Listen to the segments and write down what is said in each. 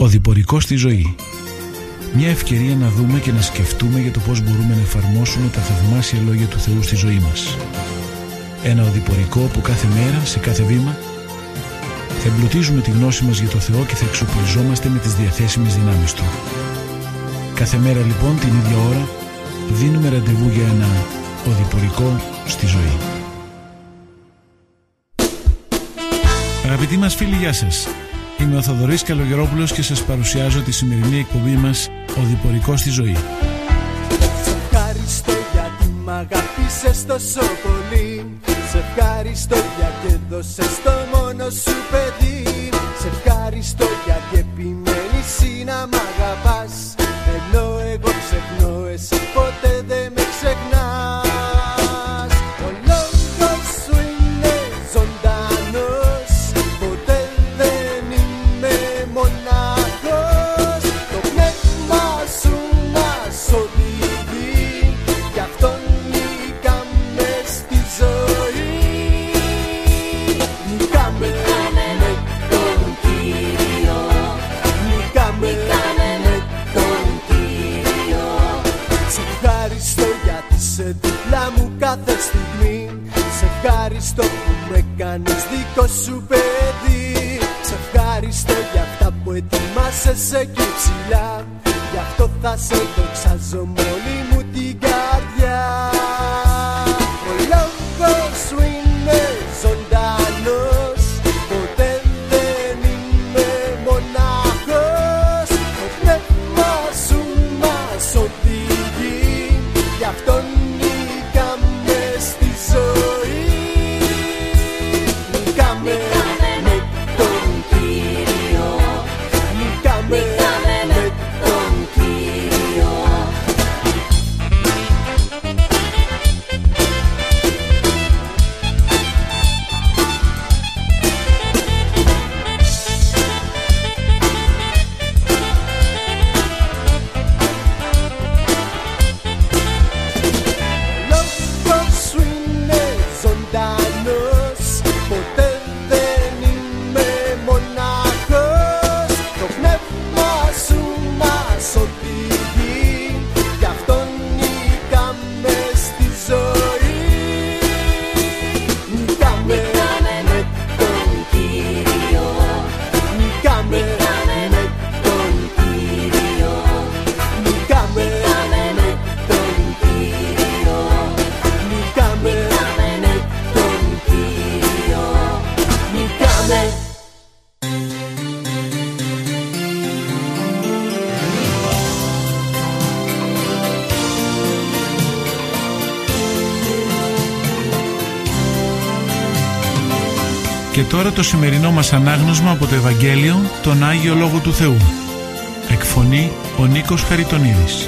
Οδηπορικό στη ζωή. Μια ευκαιρία να δούμε και να σκεφτούμε για το πώς μπορούμε να εφαρμόσουμε τα θαυμάσια λόγια του Θεού στη ζωή μας. Ένα οδηπορικό που κάθε μέρα, σε κάθε βήμα, θα εμπλουτίζουμε τη γνώση μας για το Θεό και θα εξοπλιζόμαστε με τις διαθέσιμες δυνάμεις Του. Κάθε μέρα λοιπόν την ίδια ώρα δίνουμε ραντεβού για ένα οδηπορικό στη ζωή. Αγαπητοί μας φίλοι, γεια σας. Είμαι ο Θοδωρής Καλογερόπουλος και σας παρουσιάζω τη σημερινή εκπομπή μας «Οδηπορικό στη ζωή». Σε ευχαριστώ γιατί μ' αγάπησες τόσο πολύ. Σε ευχαριστώ γιατί έδωσες το μόνο σου παιδί. Σε ευχαριστώ γιατί επιμένεις να μ' αγαπάς, ενώ εγώ ξεχνώ, εσύ ποτέ δεν με ξεχνάς. Ο λόγος σου είναι ζωντανός, ποτέ δεν είμαι μοναχός. Το πνεύμα σου μας οδηγεί, γι' αυτό νικάμε στη ζωή. Νικάμε με τον Κύριο, νικάμε με τον Κύριο. Σε ευχαριστώ γιατί είσαι δίπλα μου κάθε στιγμή. Σε ευχαριστώ που με κάνεις δικό σου παιδί. Σε ευχαριστώ για αυτά που ετοιμάσες εκεί ψηλά. Γι' αυτό θα σε δοξάζω με όλη μου την καρδιά. Ο λόγος σου είναι ζωντανός, ποτέ δεν είμαι μοναχός. Το πνεύμα σου μας οδηγεί, γι' αυτό νικάμε στη ζωή. Νικάμε με τον Κύριο, νικάμε με τον Κύριο. Λόγος σου είναι ζωντανός, ποτέ δεν είμαι μοναχός. Το πνεύμα σου μας οδηγεί, γι' αυτό νικάμε στη ζωή. Νικάμε με τον Κύριο, νικάμε με τον Κύριο, νικάμε με τον Κύριο, νικάμε με τον Κύριο, νικάμε. Και τώρα το σημερινό μας ανάγνωσμα από το Ευαγγέλιο, τον Άγιο Λόγο του Θεού. Εκφωνεί ο Νίκος Χαριτονίδης.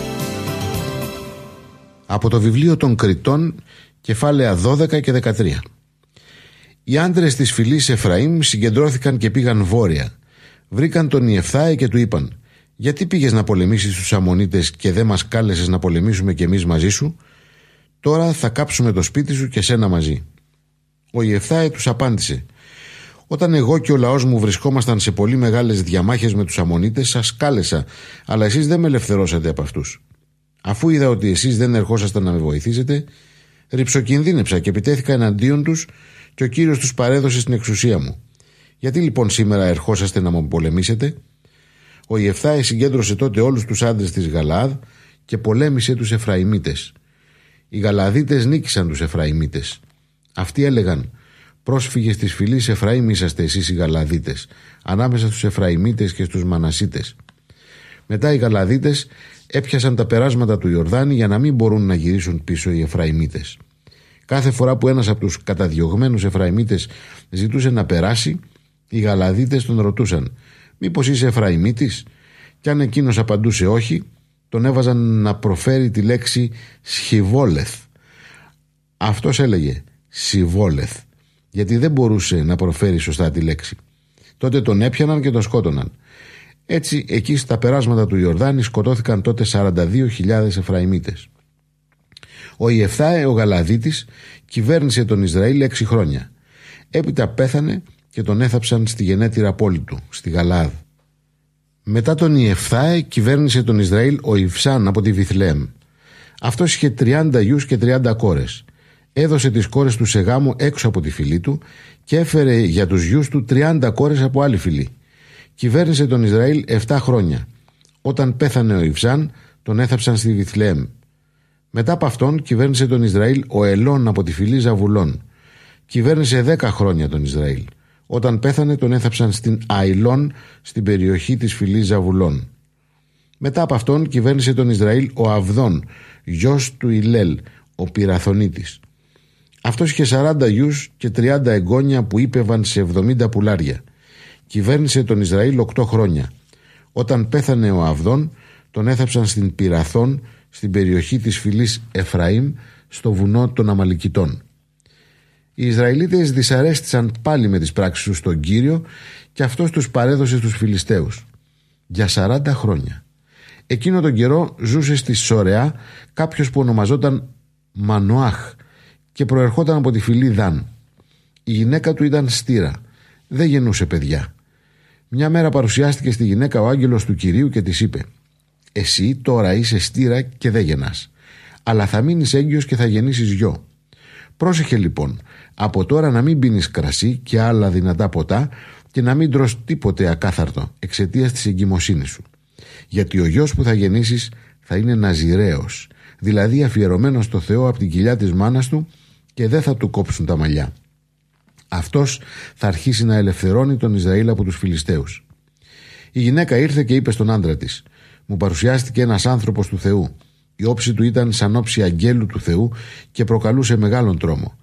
Από το βιβλίο των Κριτών, κεφάλαια 12 και 13. Οι άντρες της φυλής Εφραήμ συγκεντρώθηκαν και πήγαν βόρεια. Βρήκαν τον Ιεφθάη και του είπαν: «Γιατί πήγες να πολεμήσεις τους Αμμονίτες και δεν μας κάλεσες να πολεμήσουμε κι εμείς μαζί σου? Τώρα θα κάψουμε το σπίτι σου και σένα μαζί». Ο Ιεφθάη τους απάντησε: «Όταν εγώ και ο λαός μου βρισκόμασταν σε πολύ μεγάλες διαμάχες με τους Αμμονίτες, σας κάλεσα, αλλά εσείς δεν με ελευθερώσατε από αυτούς. Αφού είδα ότι εσείς δεν ερχόσασταν να με βοηθήσετε, ρυψοκινδύνεψα και επιτέθηκα εναντίον τους και ο Κύριος τους παρέδωσε στην εξουσία μου. Γιατί λοιπόν σήμερα ερχόσαστε να μου πολεμήσετε?» Ο Ιεφθάη συγκέντρωσε τότε όλους τους άντρες της Γαλαάδ και πολέμησε τους Εφραημίτες. Οι Γαλαδίτες νίκησαν τους Εφραημίτες. Αυτοί έλεγαν: «Πρόσφυγες της φυλής Εφραήμ είσαστε εσείς οι Γαλαδίτες, ανάμεσα στους Εφραημίτες και στους Μανασίτες». Μετά οι Γαλαδίτες έπιασαν τα περάσματα του Ιορδάνη για να μην μπορούν να γυρίσουν πίσω οι Εφραημίτες. Κάθε φορά που ένας από τους καταδιωγμένους Εφραημίτες ζητούσε να περάσει, οι Γαλαδίτες τον ρωτούσαν: «Μήπως είσαι Εφραημίτης?» Κι αν εκείνος απαντούσε όχι, τον έβαζαν να προφέρει τη λέξη Σχιβόλεθ. Αυτός έλεγε Σιβόλεθ, γιατί δεν μπορούσε να προφέρει σωστά τη λέξη. Τότε τον έπιαναν και τον σκότωναν. Έτσι, εκεί στα περάσματα του Ιορδάνη σκοτώθηκαν τότε 42.000 Εφραημίτες. Ο Ιεφθάη, ο Γαλαδίτης, κυβέρνησε τον Ισραήλ 6 χρόνια. Έπειτα πέθανε και τον έθαψαν στη γενέτειρα πόλη του, στη Γαλαάδ. Μετά τον Ιεφθάε κυβέρνησε τον Ισραήλ ο Ιβσάν από τη Βιθλεέμ. Αυτός είχε 30 γιους και 30 κόρες. Έδωσε τις κόρες του σε γάμο έξω από τη φυλή του και έφερε για τους γιους του 30 κόρες από άλλη φυλή. Κυβέρνησε τον Ισραήλ 7 χρόνια. Όταν πέθανε ο Ιβσάν, τον έθαψαν στη Βιθλεέμ. Μετά από αυτόν κυβέρνησε τον Ισραήλ ο Ελών από τη φυλή Ζαβουλών. Κυβέρνησε 10 χρόνια τον Ισραήλ. Όταν πέθανε τον έθαψαν στην Αηλών, στην περιοχή της φυλής Ζαβουλών. Μετά από αυτόν κυβέρνησε τον Ισραήλ ο Αβδών, γιος του Ηλέλ, ο Πυραθωνίτης. Αυτός είχε 40 γιους και 30 εγγόνια που ύπευαν σε 70 πουλάρια. Κυβέρνησε τον Ισραήλ 8 χρόνια. Όταν πέθανε ο Αβδών, τον έθαψαν στην Πυραθών, στην περιοχή της φυλής Εφραήμ, στο βουνό των Αμαλικητών. Οι Ισραηλίτες δυσαρέστησαν πάλι με τις πράξεις τους στον Κύριο και αυτός τους παρέδωσε στους Φιλιστέους. Για 40 χρόνια. Εκείνο τον καιρό ζούσε στη Σορεά κάποιος που ονομαζόταν Μανοάχ και προερχόταν από τη φυλή Δαν. Η γυναίκα του ήταν στήρα. Δεν γεννούσε παιδιά. Μια μέρα παρουσιάστηκε στη γυναίκα ο άγγελος του Κυρίου και της είπε: «Εσύ τώρα είσαι στήρα και δεν γεννάς, αλλά θα μείνεις έγκυος και θα γεννήσεις γιο. Πρόσεχε λοιπόν, από τώρα να μην πίνεις κρασί και άλλα δυνατά ποτά και να μην τρως τίποτε ακάθαρτο εξαιτίας της εγκυμοσύνης σου. Γιατί ο γιος που θα γεννήσεις θα είναι ναζιραίος, δηλαδή αφιερωμένος στο Θεό από την κοιλιά της μάνας του και δεν θα του κόψουν τα μαλλιά. Αυτός θα αρχίσει να ελευθερώνει τον Ισραήλ από τους Φιλιστέους». Η γυναίκα ήρθε και είπε στον άντρα της: «Μου παρουσιάστηκε ένας άνθρωπος του Θεού. Η όψη του ήταν σαν όψη αγγέλου του Θεού και προκαλούσε μεγάλον τρόμο.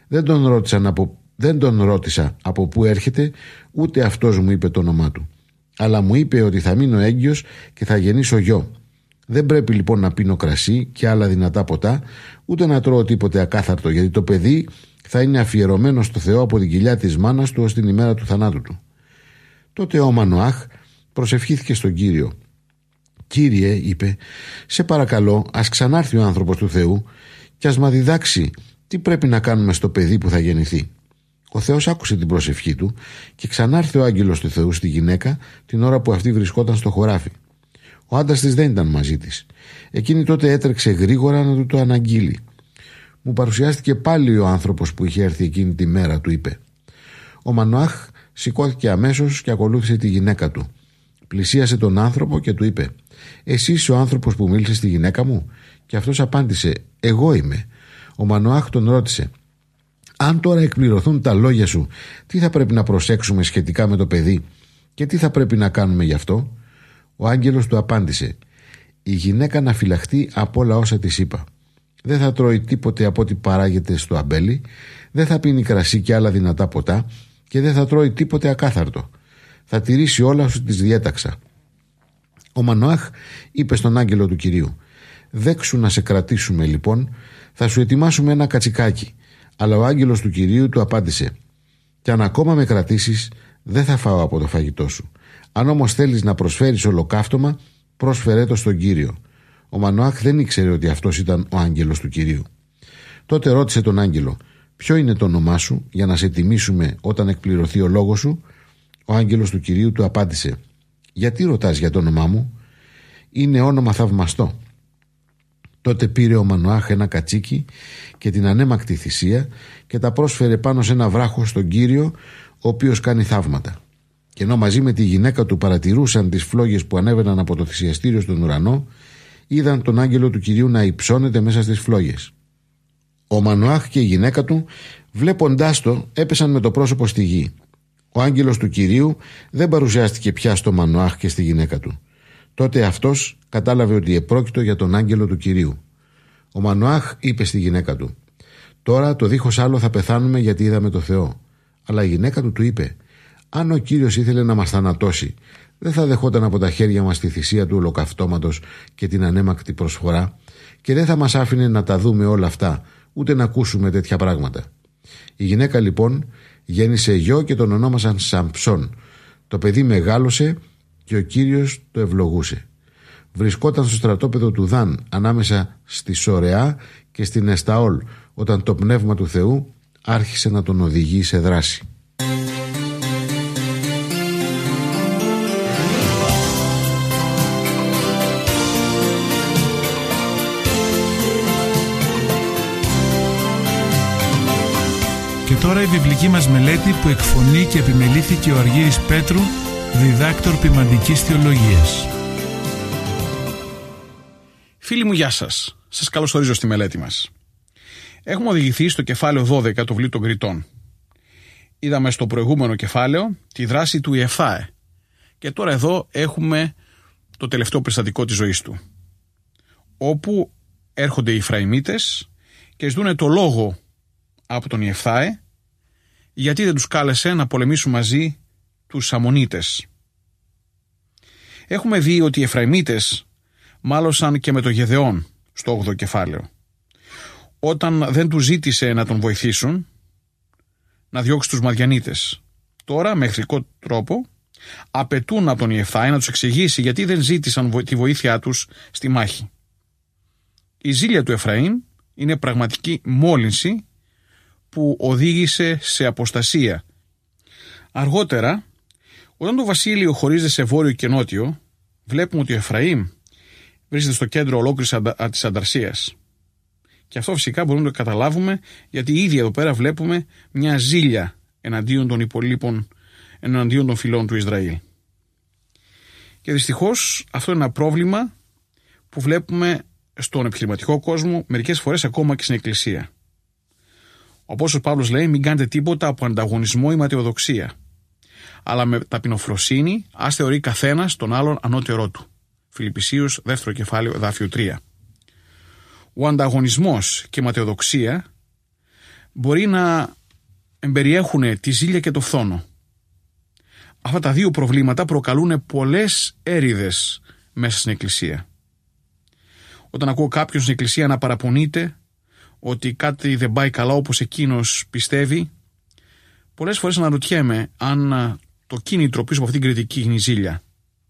Δεν τον ρώτησα από πού έρχεται, ούτε αυτός μου είπε το όνομά του. Αλλά μου είπε ότι θα μείνω έγκυος και θα γεννήσω γιο. Δεν πρέπει λοιπόν να πίνω κρασί και άλλα δυνατά ποτά, ούτε να τρώω τίποτε ακάθαρτο, γιατί το παιδί θα είναι αφιερωμένο στο Θεό από την κοιλιά της μάνας του ως την ημέρα του θανάτου του». Τότε ο Μανοάχ προσευχήθηκε στον Κύριο. «Κύριε», είπε, «σε παρακαλώ, ας ξανάρθει ο άνθρωπος του Θεού και ας μας διδάξει τι πρέπει να κάνουμε στο παιδί που θα γεννηθεί». Ο Θεός άκουσε την προσευχή του και ξανάρθε ο άγγελος του Θεού στη γυναίκα την ώρα που αυτή βρισκόταν στο χωράφι. Ο άντρας της δεν ήταν μαζί της. Εκείνη τότε έτρεξε γρήγορα να του το αναγγείλει. «Μου παρουσιάστηκε πάλι ο άνθρωπος που είχε έρθει εκείνη τη μέρα», του είπε. Ο Μανοάχ σηκώθηκε αμέσως και ακολούθησε τη γυναίκα του. Πλησίασε τον άνθρωπο και του είπε: «Εσύ είσαι ο άνθρωπος που μίλησε στη γυναίκα μου?» Και αυτός απάντησε: «Εγώ είμαι». Ο Μανοάχ τον ρώτησε: «Αν τώρα εκπληρωθούν τα λόγια σου, τι θα πρέπει να προσέξουμε σχετικά με το παιδί και τι θα πρέπει να κάνουμε γι' αυτό?» Ο άγγελος του απάντησε: «Η γυναίκα να φυλαχτεί από όλα όσα της είπα. Δεν θα τρώει τίποτε από ό,τι παράγεται στο αμπέλι, δεν θα πίνει κρασί και άλλα δυνατά ποτά και δεν θα τρώει τίποτε ακάθαρτο. Θα τηρήσει όλα όσο της διέταξα». Ο Μανοάχ είπε στον άγγελο του Κυρίου: «Δέξου να σε κρατήσουμε λοιπόν, θα σου ετοιμάσουμε ένα κατσικάκι». Αλλά ο άγγελος του Κυρίου του απάντησε: «Κι αν ακόμα με κρατήσεις, δεν θα φάω από το φαγητό σου. Αν όμως θέλεις να προσφέρεις ολοκαύτωμα, πρόσφερέ το στον Κύριο». Ο Μανοάχ δεν ήξερε ότι αυτός ήταν ο άγγελος του Κυρίου. Τότε ρώτησε τον άγγελο: «Ποιο είναι το όνομά σου, για να σε τιμήσουμε όταν εκπληρωθεί ο λόγος σου?» Ο άγγελος του Κυρίου του απάντησε: «Γιατί ρωτάς για το όνομά μου? Είναι όνομα θαυμαστό». Τότε πήρε ο Μανοάχ ένα κατσίκι και την ανέμακτη θυσία και τα πρόσφερε πάνω σε ένα βράχο στον Κύριο, ο οποίος κάνει θαύματα. Και ενώ μαζί με τη γυναίκα του παρατηρούσαν τις φλόγες που ανέβαιναν από το θυσιαστήριο στον ουρανό, είδαν τον άγγελο του Κυρίου να υψώνεται μέσα στις φλόγες. Ο Μανοάχ και η γυναίκα του, βλέποντάς το, έπεσαν με το πρόσωπο στη γη. Ο άγγελος του Κυρίου δεν παρουσιάστηκε πια στο Μανοάχ και στη γυναίκα του. Τότε αυτός κατάλαβε ότι επρόκειτο για τον άγγελο του Κυρίου. Ο Μανοάχ είπε στη γυναίκα του: «Τώρα το δίχως άλλο θα πεθάνουμε, γιατί είδαμε το Θεό». Αλλά η γυναίκα του είπε: «Αν ο Κύριος ήθελε να μας θανατώσει, δεν θα δεχόταν από τα χέρια μας τη θυσία του ολοκαυτώματος και την ανέμακτη προσφορά, και δεν θα μας άφηνε να τα δούμε όλα αυτά, ούτε να ακούσουμε τέτοια πράγματα». Η γυναίκα λοιπόν γέννησε γιο και τον ονόμασαν Σαμψόν. Το παιδί μεγάλωσε και ο Κύριος το ευλογούσε. Βρισκόταν στο στρατόπεδο του Δαν, ανάμεσα στη Σορεά και στην Εσταόλ, όταν το πνεύμα του Θεού άρχισε να τον οδηγεί σε δράση. τώρα η βιβλική μας μελέτη που εκφωνεί και επιμελήθηκε ο Αργύρης Πέτρου, διδάκτορ ποιμαντικής θεολογίας. Φίλοι μου, γεια σας. Σας καλωσορίζω στη μελέτη μας. Έχουμε οδηγηθεί στο κεφάλαιο 12 του βιβλίου των Κριτών. Είδαμε στο προηγούμενο κεφάλαιο τη δράση του Ιεφθάε και τώρα εδώ έχουμε το τελευταίο περιστατικό της ζωής του, όπου έρχονται οι Εφραημίτες και ζητούν το λόγο από τον Ιεφθάε γιατί δεν τους κάλεσε να πολεμήσουν μαζί τους Αμμονίτες. Έχουμε δει ότι οι Εφραημίτες μάλωσαν και με το Γεδεών στο 8ο κεφάλαιο, όταν δεν τους ζήτησε να τον βοηθήσουν να διώξει τους Μαδιανίτες. Τώρα με εχθρικό τρόπο απαιτούν από τον Ιεφθάε να τους εξηγήσει γιατί δεν ζήτησαν τη βοήθειά τους στη μάχη. Η ζήλια του Εφραήμ είναι πραγματική μόλυνση που οδήγησε σε αποστασία. Αργότερα, όταν το βασίλειο χωρίζεται σε βόρειο και νότιο, βλέπουμε ότι ο Εφραήμ βρίσκεται στο κέντρο ολόκληρης της ανταρσίας. Και αυτό φυσικά μπορούμε να το καταλάβουμε, γιατί ήδη εδώ πέρα βλέπουμε μια ζήλια εναντίον των υπολείπων, εναντίον των φυλών του Ισραήλ. Και δυστυχώς αυτό είναι ένα πρόβλημα που βλέπουμε στον επιχειρηματικό κόσμο, μερικές φορές ακόμα και στην Εκκλησία. Ο Απόστολος Παύλος λέει: μην κάνετε τίποτα από ανταγωνισμό ή ματαιοδοξία, αλλά με ταπεινοφροσύνη ας θεωρεί καθένας τον άλλον ανώτερό του. Φιλιππισίους 2ο κεφάλαιο εδάφιο 3. Ο ανταγωνισμός και η ματαιοδοξία μπορεί να εμπεριέχουν τη ζήλια και το φθόνο. Αυτά τα δύο προβλήματα προκαλούν πολλές έρηδες μέσα στην Εκκλησία. Όταν ακούω κάποιον στην Εκκλησία να παραπονείται ότι κάτι δεν πάει καλά όπως εκείνος πιστεύει, πολλές φορές αναρωτιέμαι αν το κίνητρο πίσω από αυτήν την κριτική είναι η ζήλια.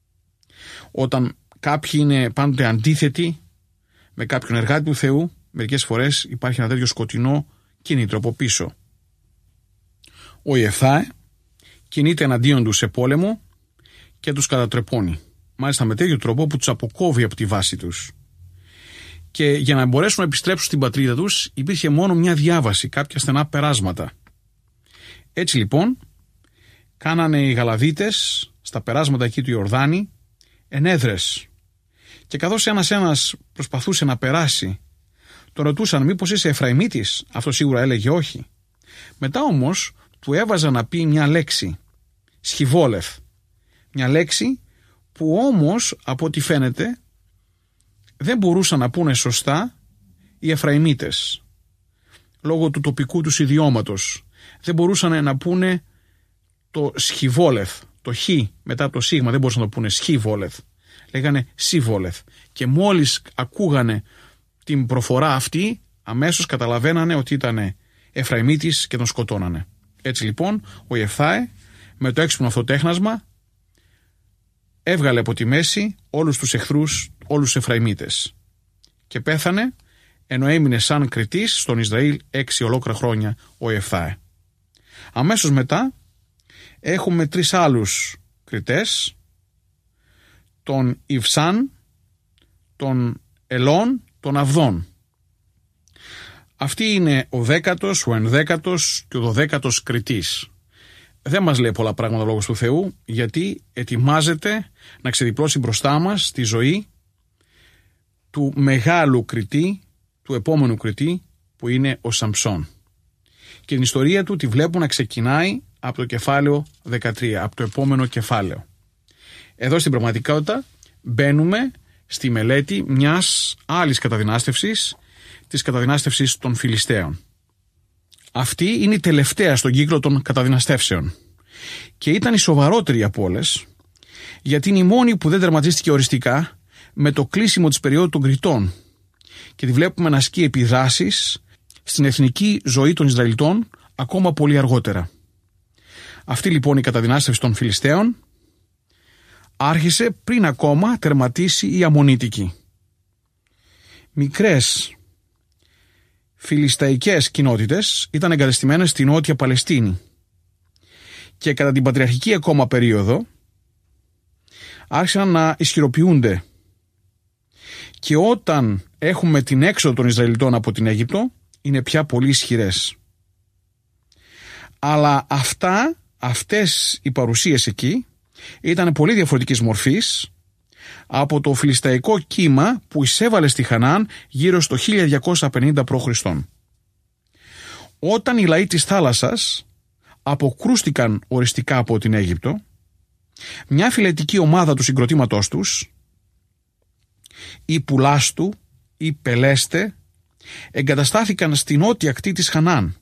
Όταν κάποιοι είναι πάντοτε αντίθετοι με κάποιον εργάτη του Θεού, μερικές φορές υπάρχει ένα τέτοιο σκοτεινό κίνητρο από πίσω. Ο Ιεφθάε κινείται εναντίον τους σε πόλεμο και τους κατατρεπώνει. Μάλιστα με τέτοιο τρόπο που τους αποκόβει από τη βάση τους. Και για να μπορέσουν να επιστρέψουν στην πατρίδα τους υπήρχε μόνο μια διάβαση, κάποια στενά περάσματα. Έτσι λοιπόν κάνανε οι Γαλαδίτες στα περάσματα εκεί του Ιορδάνη ενέδρες. Και καθώς ένας προσπαθούσε να περάσει, τον ρωτούσαν μήπως είσαι Εφραημίτης. Αυτό σίγουρα έλεγε όχι. Μετά όμως του έβαζαν να πει μια λέξη, σχιβόλεφ. Μια λέξη που όμως από ό,τι φαίνεται δεν μπορούσαν να πούνε σωστά οι Εφραημίτες. Λόγω του τοπικού τους ιδιώματος. Δεν μπορούσαν να πούνε το σχιβόλεφ, το χ μετά το σίγμα, δεν μπορούσαν να το πούνε σχιβόλεφ. Λέγανε σιβόλεφ. Και μόλις ακούγανε την προφορά αυτή, αμέσως καταλαβαίνανε ότι ήταν Εφραημίτης και τον σκοτώνανε. Έτσι λοιπόν ο Ιεφθάε με το έξυπνο αυτό τέχνασμα έβγαλε από τη μέση όλους τους εχθρούς, όλους τους Εφραημίτες. Και πέθανε ενώ έμεινε σαν κριτής στον Ισραήλ 6 ολόκληρα χρόνια ο Ιεφθάε. Αμέσως μετά έχουμε 3 άλλους κριτές, τον Ιβσάν, τον Ελών, τον Αβδόν. Αυτή είναι ο 10ος, ο 11ος και ο 12ος κριτής. Δεν μας λέει πολλά πράγματα ο Λόγος του Θεού, γιατί ετοιμάζεται να ξεδιπλώσει μπροστά μας τη ζωή του μεγάλου κριτή, του επόμενου κριτή, που είναι ο Σαμψόν. Και την ιστορία του τη βλέπουν να ξεκινάει από το κεφάλαιο 13, από το επόμενο κεφάλαιο. Εδώ στην πραγματικότητα μπαίνουμε στη μελέτη μιας άλλης καταδυνάστευσης, της καταδυνάστευσης των Φιλιστέων. Αυτή είναι η τελευταία στον κύκλο των καταδυναστεύσεων και ήταν η σοβαρότερη από όλες, γιατί είναι η μόνη που δεν τερματίστηκε οριστικά με το κλείσιμο της περίοδου των Κριτών και τη βλέπουμε να ασκεί επιδράσεις στην εθνική ζωή των Ισραηλιτών ακόμα πολύ αργότερα. Αυτή λοιπόν η καταδυνάστευση των Φιλιστέων άρχισε πριν ακόμα τερματίσει η Αμμονίτικη. Μικρές φιλισταϊκές κοινότητες ήταν εγκατεστημένες στη Νότια Παλαιστίνη και κατά την πατριαρχική ακόμα περίοδο άρχισαν να ισχυροποιούνται, και όταν έχουμε την έξοδο των Ισραηλιτών από την Αίγυπτο είναι πια πολύ ισχυρές. Αλλά αυτές οι παρουσίες εκεί ήταν πολύ διαφορετικής μορφής από το φιλισταϊκό κύμα που εισέβαλε στη Χαναάν γύρω στο 1250 π.Χ. Όταν οι λαοί της θάλασσας αποκρούστηκαν οριστικά από την Αίγυπτο, μια φυλετική ομάδα του συγκροτήματός τους, οι Πουλάστου, οι Πελέστε, εγκαταστάθηκαν στην νότια ακτή της Χαναάν,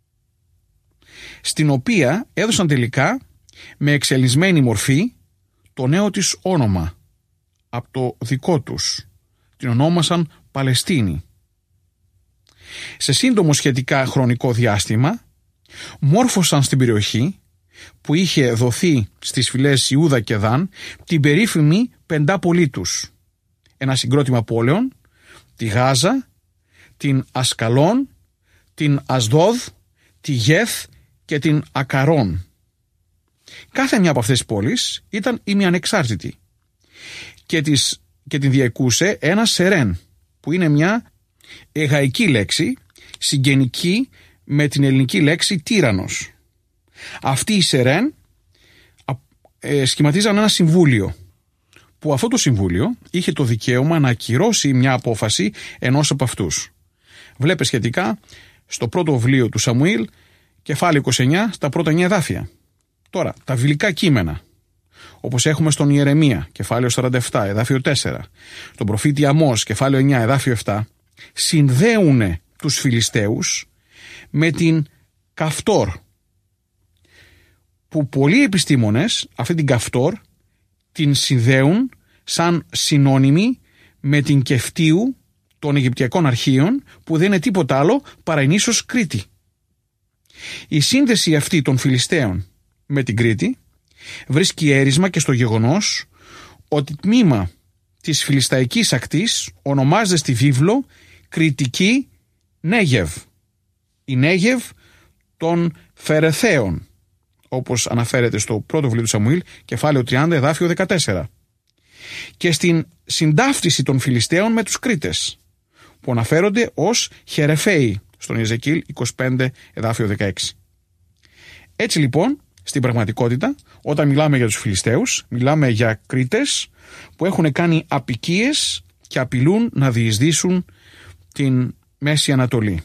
στην οποία έδωσαν τελικά με εξελισμένη μορφή το νέο της όνομα από το δικό τους. Την ονόμασαν Παλαιστίνη. Σε σύντομο σχετικά χρονικό διάστημα μόρφωσαν στην περιοχή που είχε δοθεί στις φυλές Ιούδα και Δαν την περίφημη πεντάπολη τους. Ένα συγκρότημα πόλεων, τη Γάζα, την Ασκαλόν, την Ασδόδ, τη Γεθ και την Ακαρόν. Κάθε μια από αυτές τις πόλεις ήταν ημιανεξάρτητη και την διεκούσε ένα Σερέν, που είναι μια αιγαϊκή λέξη συγγενική με την ελληνική λέξη τύρανος. Αυτοί οι Σερέν σχηματίζαν ένα συμβούλιο, που αυτό το συμβούλιο είχε το δικαίωμα να ακυρώσει μια απόφαση ενός από αυτούς. Βλέπε σχετικά στο πρώτο βιβλίο του Σαμουήλ, κεφάλαιο 29, στα πρώτα 9 εδάφια. Τώρα, τα βιβλικά κείμενα, όπως έχουμε στον Ιερεμία, κεφάλαιο 47, εδάφιο 4, τον προφήτη Αμώς, κεφάλαιο 9, εδάφιο 7, συνδέουν τους Φιλιστέους με την Καυτόρ, που πολλοί επιστήμονες αυτή την Καυτόρ την συνδέουν σαν συνώνυμη με την Κεφτίου των Αιγυπτιακών αρχείων, που δεν είναι τίποτα άλλο παρά η νήσος Κρήτη. Η σύνδεση αυτή των Φιλιστέων με την Κρήτη βρίσκει έρισμα και στο γεγονός ότι τμήμα της φιλισταϊκής ακτής ονομάζεται στη βίβλο Κρητική Νέγευ, η Νέγευ των Φερεθαίων, όπως αναφέρεται στο πρώτο βιβλίο του Σαμουήλ, κεφάλαιο 30, εδάφιο 14, και στην συντάφτιση των Φιλιστέων με τους Κρήτες, που αναφέρονται ως Χερεφαίοι στον Ιεζεκίλ 25, εδάφιο 16. Έτσι λοιπόν, στην πραγματικότητα, όταν μιλάμε για τους Φιλιστέους, μιλάμε για Κρήτες που έχουν κάνει απικίες και απειλούν να διεισδύσουν την Μέση Ανατολή.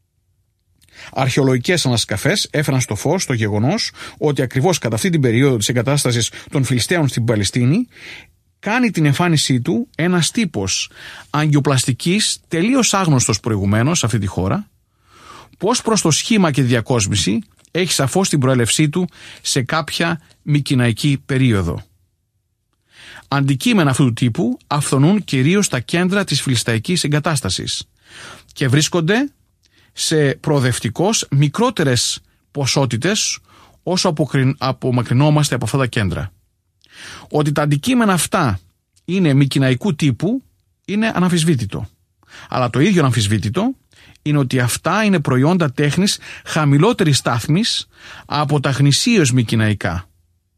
Αρχαιολογικές ανασκαφές έφεραν στο φως το γεγονός ότι ακριβώς κατά αυτή την περίοδο της εγκατάστασης των Φιλιστέων στην Παλαιστίνη κάνει την εμφάνισή του ένας τύπος αγκιοπλαστικής τελείως άγνωστος προηγουμένως σε αυτή τη χώρα, που ως προς το σχήμα και τη διακόσμηση έχει σαφώς την προέλευσή του σε κάποια μικηναϊκή περίοδο. Αντικείμενα αυτού του τύπου αυθονούν κυρίως τα κέντρα της φιλισταϊκής εγκατάστασης και βρίσκονται σε προοδευτικώς μικρότερες ποσότητες όσο απομακρυνόμαστε από αυτά τα κέντρα. Ότι τα αντικείμενα αυτά είναι μικηναϊκού τύπου είναι αναμφισβήτητο. Αλλά το ίδιο αναμφισβήτητο είναι ότι αυτά είναι προϊόντα τέχνης χαμηλότερης στάθμης από τα γνησίως μικηναϊκά,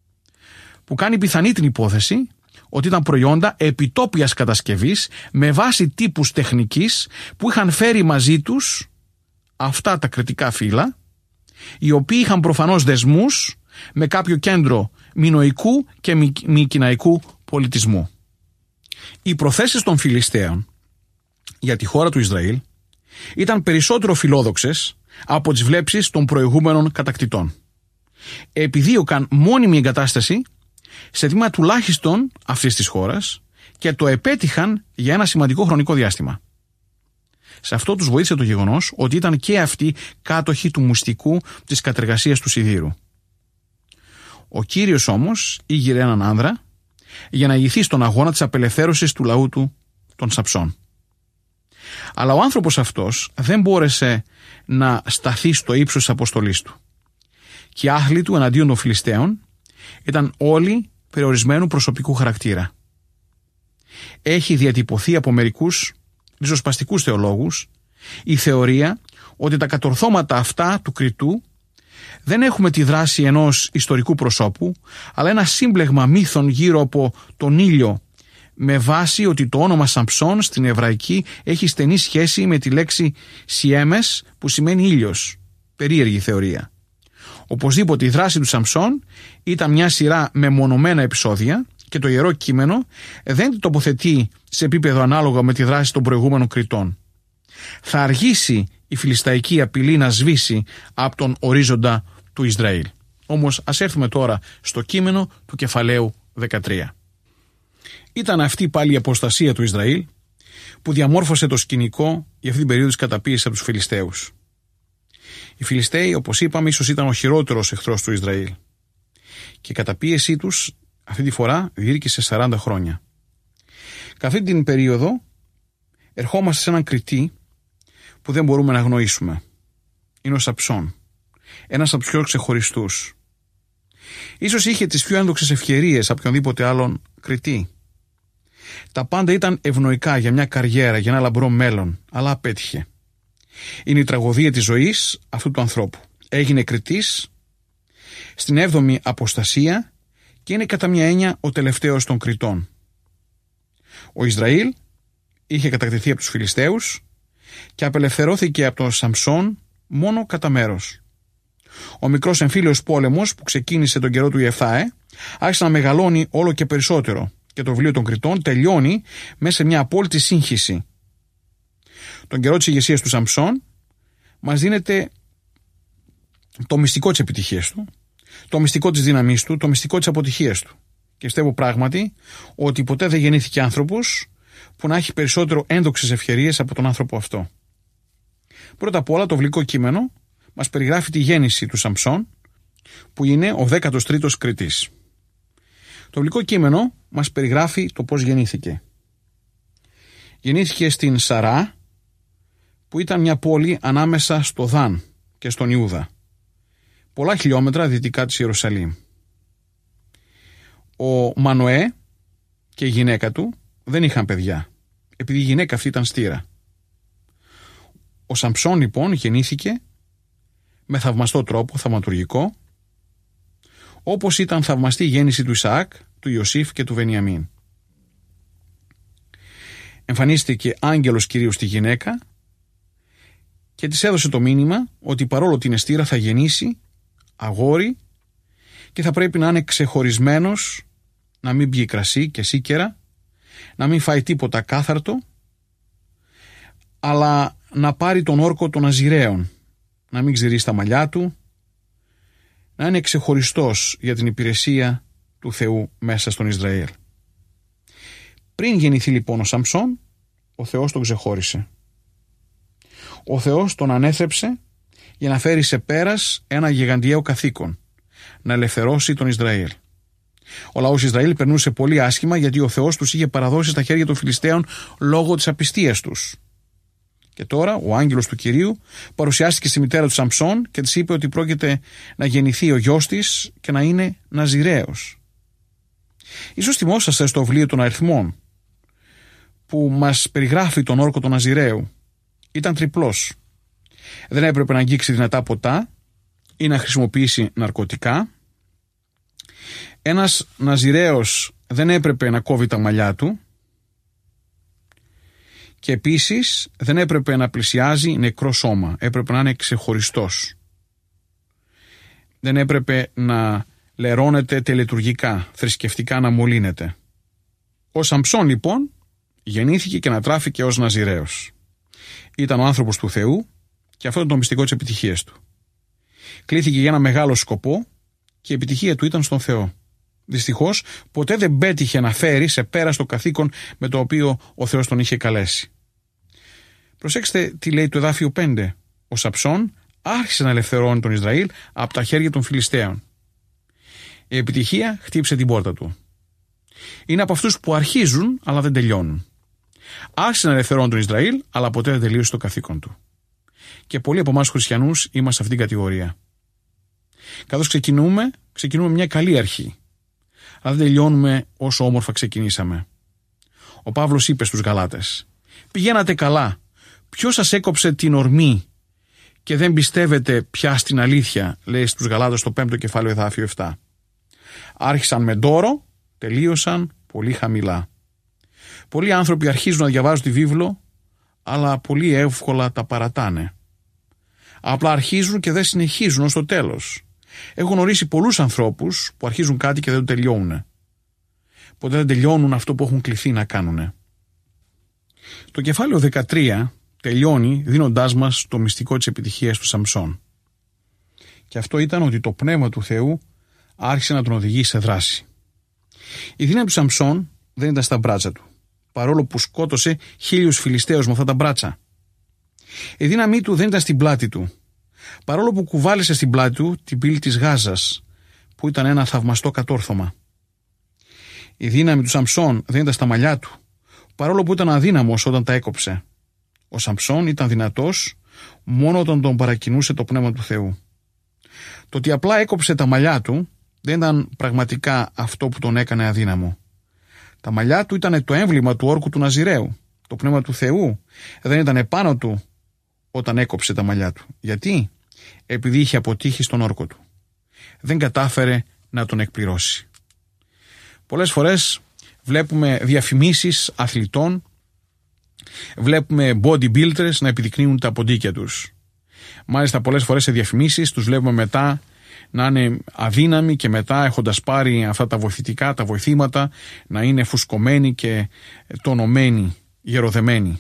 που κάνει πιθανή την υπόθεση ότι ήταν προϊόντα επιτόπιας κατασκευής με βάση τύπους τεχνικής που είχαν φέρει μαζί τους αυτά τα κρητικά φύλλα, οι οποίοι είχαν προφανώς δεσμούς με κάποιο κέντρο μινωικού και μικηναϊκού πολιτισμού. Οι προθέσεις των Φιλιστέων για τη χώρα του Ισραήλ ήταν περισσότερο φιλόδοξες από τις βλέψεις των προηγούμενων κατακτητών. Επιδίωκαν μόνιμη εγκατάσταση σε τμήμα τουλάχιστον αυτής της χώρας και το επέτυχαν για ένα σημαντικό χρονικό διάστημα. Σε αυτό τους βοήθησε το γεγονός ότι ήταν και αυτοί κάτοχοι του μυστικού της κατεργασίας του σιδήρου. Ο Κύριος όμως ήγηρε έναν άνδρα για να ηγηθεί στον αγώνα της απελευθέρωσης του λαού του, των Σαμψών. Αλλά ο άνθρωπος αυτός δεν μπόρεσε να σταθεί στο ύψος της αποστολής του. Και οι άχλοι του εναντίον των Φιλιστέων ήταν όλοι περιορισμένου προσωπικού χαρακτήρα. Έχει διατυπωθεί από μερικούς ριζοσπαστικούς θεολόγους η θεωρία ότι τα κατορθώματα αυτά του Κρητού δεν έχουμε τη δράση ενός ιστορικού προσώπου, αλλά ένα σύμπλεγμα μύθων γύρω από τον ήλιο, με βάση ότι το όνομα Σαμψών στην εβραϊκή έχει στενή σχέση με τη λέξη Σιέμες, που σημαίνει ήλιος. Περίεργη θεωρία. Οπωσδήποτε η δράση του Σαμψών ήταν μια σειρά μεμονωμένα επεισόδια και το Ιερό Κείμενο δεν την τοποθετεί σε επίπεδο ανάλογα με τη δράση των προηγούμενων κριτών. Θα αργήσει η φιλισταϊκή απειλή να σβήσει από τον ορίζοντα του Ισραήλ. Όμως ας έρθουμε τώρα στο κείμενο του κεφαλαίου 13. Ήταν αυτή πάλι η αποστασία του Ισραήλ που διαμόρφωσε το σκηνικό για αυτή την περίοδο της καταπίεσης από τους Φιλιστέους. Οι Φιλιστέοι, όπως είπαμε, ίσως ήταν ο χειρότερος εχθρός του Ισραήλ. Και η καταπίεσή τους αυτή τη φορά διήρκησε 40 χρόνια. Κατά αυτή την περίοδο ερχόμαστε σε έναν κριτή που δεν μπορούμε να αγνοήσουμε. Είναι ο Σαμψών, ένας από τους πιο ξεχωριστούς. Ίσως είχε τις πιο ένδοξες ευκαιρίες από οποιονδήποτε άλλον κριτή. Τα πάντα ήταν ευνοϊκά για μια καριέρα, για ένα λαμπρό μέλλον, αλλά απέτυχε. Είναι η τραγωδία της ζωής αυτού του ανθρώπου. Έγινε κριτής στην 7η αποστασία και είναι κατά μια έννοια ο τελευταίος των κριτών. Ο Ισραήλ είχε κατακτηθεί από τους Φιλιστέους και απελευθερώθηκε από τον Σαμψών μόνο κατά μέρος. Ο μικρός εμφύλιος πόλεμος που ξεκίνησε τον καιρό του Ιεφθάε άρχισε να μεγαλώνει όλο και περισσότερο και το βιβλίο των κριτών τελειώνει μέσα σε μια απόλυτη σύγχυση. Τον καιρό της ηγεσίας του Σαμψών μας δίνεται το μυστικό της επιτυχίας του, το μυστικό της δύναμής του, το μυστικό της αποτυχίας του. Και πιστεύω πράγματι ότι ποτέ δεν γεννήθηκε άνθρωπος που να έχει περισσότερο ένδοξες ευκαιρίες από τον άνθρωπο αυτό. Πρώτα απ' όλα το βιβλικό κείμενο μας περιγράφει τη γέννηση του Σαμψών, που είναι ο 13ος κριτής. Το βιβλικό κείμενο μας περιγράφει το πώς γεννήθηκε. Γεννήθηκε στην Σαρά, που ήταν μια πόλη ανάμεσα στο Δαν και στον Ιούδα, πολλά χιλιόμετρα δυτικά της Ιερουσαλήμ. Ο Μανοέ και η γυναίκα του δεν είχαν παιδιά, επειδή η γυναίκα αυτή ήταν στήρα. Ο Σαμψών λοιπόν γεννήθηκε με θαυμαστό τρόπο, θαυματουργικό, όπως ήταν θαυμαστή η γέννηση του Ισαάκ, του Ιωσήφ και του Βενιαμίν. Εμφανίστηκε άγγελος Κυρίου στη γυναίκα και της έδωσε το μήνυμα ότι παρόλο ότι είναι στήρα θα γεννήσει αγόρι και θα πρέπει να είναι ξεχωρισμένος, να μην πιει κρασί και σίκερα, να μην φάει τίποτα κάθαρτο, αλλά να πάρει τον όρκο των Ναζιραίων, να μην ξηρίσει τα μαλλιά του, να είναι ξεχωριστός για την υπηρεσία του Θεού μέσα στον Ισραήλ. Πριν γεννηθεί λοιπόν ο Σαμψών, ο Θεός τον ξεχώρισε. Ο Θεός τον ανέθρεψε για να φέρει σε πέρας ένα γιγαντιαίο καθήκον, να ελευθερώσει τον Ισραήλ. Ο λαός Ισραήλ περνούσε πολύ άσχημα γιατί ο Θεός τους είχε παραδώσει στα χέρια των Φιλιστέων λόγω της απιστίας τους. Και τώρα ο άγγελος του Κυρίου παρουσιάστηκε στη μητέρα του Σαμψών και της είπε ότι πρόκειται να γεννηθεί ο γιος της και να είναι Ναζιραίος. Ίσως θυμόσαστε στο βιβλίο των Αριθμών που μας περιγράφει τον όρκο του Ναζιραίου. Ήταν τριπλός. Δεν έπρεπε να αγγίξει δυνατά ποτά ή να χρησιμοποιήσει ναρκωτικά. Ένας Ναζιραίος δεν έπρεπε να κόβει τα μαλλιά του και επίσης δεν έπρεπε να πλησιάζει νεκρό σώμα. Έπρεπε να είναι ξεχωριστός. Δεν έπρεπε να λερώνεται τελετουργικά, θρησκευτικά να μολύνεται. Ο Σαμψών λοιπόν γεννήθηκε και ανατράφηκε ως Ναζιραίος. Ήταν ο άνθρωπος του Θεού και αυτό ήταν το μυστικό της επιτυχίας του. Κλήθηκε για ένα μεγάλο σκοπό και η επιτυχία του ήταν στον Θεό. Δυστυχώς ποτέ δεν πέτυχε να φέρει σε πέρα στο καθήκον με το οποίο ο Θεός τον είχε καλέσει. Προσέξτε τι λέει το εδάφιο 5. Ο Σαμψών άρχισε να ελευθερώνει τον Ισραήλ από τα χέρια των Φιλιστέων. Η επιτυχία χτύπησε την πόρτα του. Είναι από αυτούς που αρχίζουν αλλά δεν τελειώνουν. Άρχισε να ελευθερώνει τον Ισραήλ αλλά ποτέ δεν τελείωσε το καθήκον του. Και πολλοί από εμάς χριστιανούς είμαστε σε αυτήν την κατηγορία. Καθώς ξεκινούμε μια καλή αρχή. Αλλά δεν τελειώνουμε όσο όμορφα ξεκινήσαμε. Ο Παύλος είπε στους Γαλάτες: πηγαίνατε καλά. Ποιος σας έκοψε την ορμή και δεν πιστεύετε πια στην αλήθεια, λέει στους Γαλάτες στο 5ο κεφάλαιο εδάφιο 7. Άρχισαν με ντόρο, τελείωσαν πολύ χαμηλά. Πολλοί άνθρωποι αρχίζουν να διαβάζουν τη βίβλο, αλλά πολύ εύκολα τα παρατάνε. Απλά αρχίζουν και δεν συνεχίζουν ως το τέλος. Έχω γνωρίσει πολλούς ανθρώπους που αρχίζουν κάτι και δεν το τελειώνουν. Ποτέ δεν τελειώνουν αυτό που έχουν κληθεί να κάνουν. Το κεφάλαιο 13 τελειώνει δίνοντάς μας το μυστικό της επιτυχίας του Σαμψόν. Και αυτό ήταν ότι το Πνεύμα του Θεού άρχισε να τον οδηγεί σε δράση. Η δύναμη του Σαμψόν δεν ήταν στα μπράτσα του, παρόλο που σκότωσε 1000 Φιλιστέους με αυτά τα μπράτσα. Η δύναμή του δεν ήταν στην πλάτη του, παρόλο που κουβάλισε στην πλάτη του την πύλη της Γάζας, που ήταν ένα θαυμαστό κατόρθωμα. Η δύναμη του Σαμψόν δεν ήταν στα μαλλιά του, παρόλο που ήταν αδύναμος όταν τα έκοψε. Ο Σαμψόν ήταν δυνατός μόνο όταν τον παρακινούσε το Πνεύμα του Θεού. Το ότι απλά έκοψε τα μαλλιά του δεν ήταν πραγματικά αυτό που τον έκανε αδύναμο. Τα μαλλιά του ήταν το έμβλημα του όρκου του Ναζιραίου. Το Πνεύμα του Θεού δεν ήταν επάνω του όταν έκοψε τα μαλλιά του. Γιατί? Επειδή είχε αποτύχει στον όρκο του. Δεν κατάφερε να τον εκπληρώσει. Πολλές φορές βλέπουμε διαφημίσεις αθλητών, βλέπουμε bodybuilders να επιδεικνύουν τα ποντίκια τους. Μάλιστα πολλές φορές σε διαφημίσεις τους βλέπουμε μετά να είναι αδύναμοι και μετά, έχοντας πάρει αυτά τα βοηθητικά, τα βοηθήματα, να είναι φουσκωμένοι και τονωμένοι, γεροδεμένοι.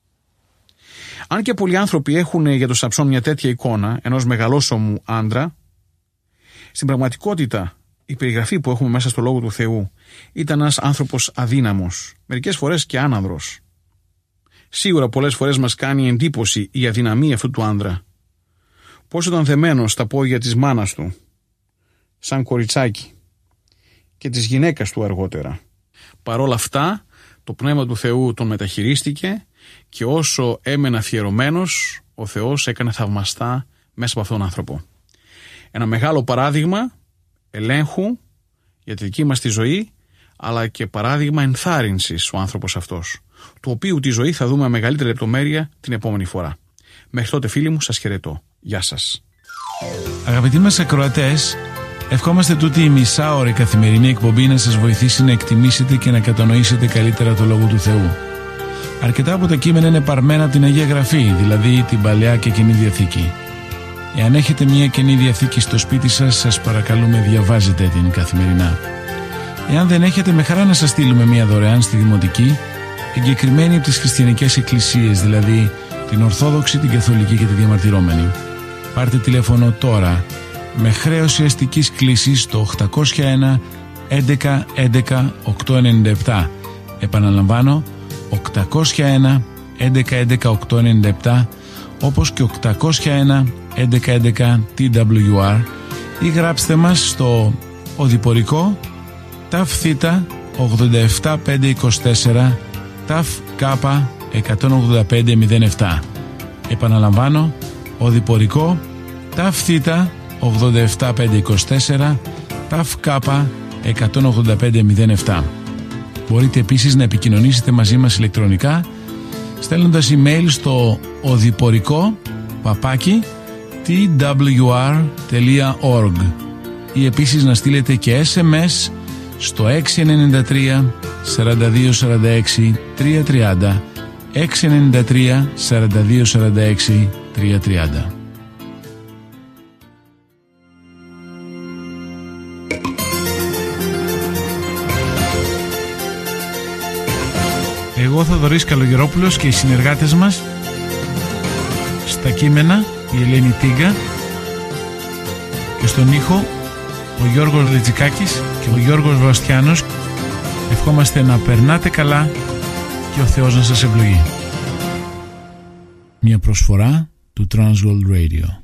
Αν και πολλοί άνθρωποι έχουν για τον Σαμψόν μια τέτοια εικόνα ενός μεγαλόσωμου άντρα, στην πραγματικότητα η περιγραφή που έχουμε μέσα στο Λόγο του Θεού ήταν ένας άνθρωπος αδύναμος, μερικές φορές και άνανδρος. Σίγουρα πολλές φορές μας κάνει εντύπωση η αδυναμία αυτού του άντρα. Πώς ήταν δεμένος στα πόδια της μάνας του, σαν κοριτσάκι, και της γυναίκας του αργότερα. Παρόλα αυτά, το Πνεύμα του Θεού τον μεταχειρίστηκε και όσο έμενε αφιερωμένος, ο Θεός έκανε θαυμαστά μέσα από αυτόν τον άνθρωπο. Ένα μεγάλο παράδειγμα ελέγχου για τη δική μας τη ζωή, αλλά και παράδειγμα ενθάρρυνσης ο άνθρωπος αυτός, του οποίου τη ζωή θα δούμε με μεγαλύτερη λεπτομέρεια την επόμενη φορά. Μέχρι τότε, φίλοι μου, σας χαιρετώ. Γεια σας. Αγαπητοί μας ακροατές, ευχόμαστε τούτη η μισάωρη καθημερινή εκπομπή να σας βοηθήσει να εκτιμήσετε και να κατανοήσετε καλύτερα το Λόγο του Θεού. Αρκετά από τα κείμενα είναι παρμένα από την Αγία Γραφή, δηλαδή την Παλαιά και Καινή Διαθήκη. Εάν έχετε μια Καινή Διαθήκη στο σπίτι σας, σας παρακαλούμε διαβάζετε την καθημερινά. Εάν δεν έχετε, με χαρά να σας στείλουμε μια δωρεάν στη Δημοτική, εγκεκριμένη από τις χριστιανικές εκκλησίες, δηλαδή την Ορθόδοξη, την Καθολική και τη Διαμαρτυρόμενη. Πάρτε τηλέφωνο τώρα με χρέωση αστικής κλήσης στο 801 11 11 897. Επαναλαμβάνω, 801 11 11 897, όπως και 801 11 11 TWR, ή γράψτε μας στο οδηπορικό ΤΑΦ Θ 87524 ΤΑΦ Κ 18507. Επαναλαμβάνω, οδηπορικό ΤΑΦ Θ 87524 ΤΑΦ Κ 18507. Μπορείτε επίσης να επικοινωνήσετε μαζί μας ηλεκτρονικά στέλνοντας email στο οδηπορικό@twr.org ή επίσης να στείλετε και SMS στο 693 42 46 330, 693 42 46 330. Εγώ Θοδωρής Καλογερόπουλος και οι συνεργάτες μας στα κείμενα η Ελένη Τίγκα και στον ήχο ο Γιώργος Λιτζικάκης και ο Γιώργος Βαστιάνος. Ευχόμαστε να περνάτε καλά και ο Θεός να σας ευλογεί. Μια προσφορά του Transworld Radio.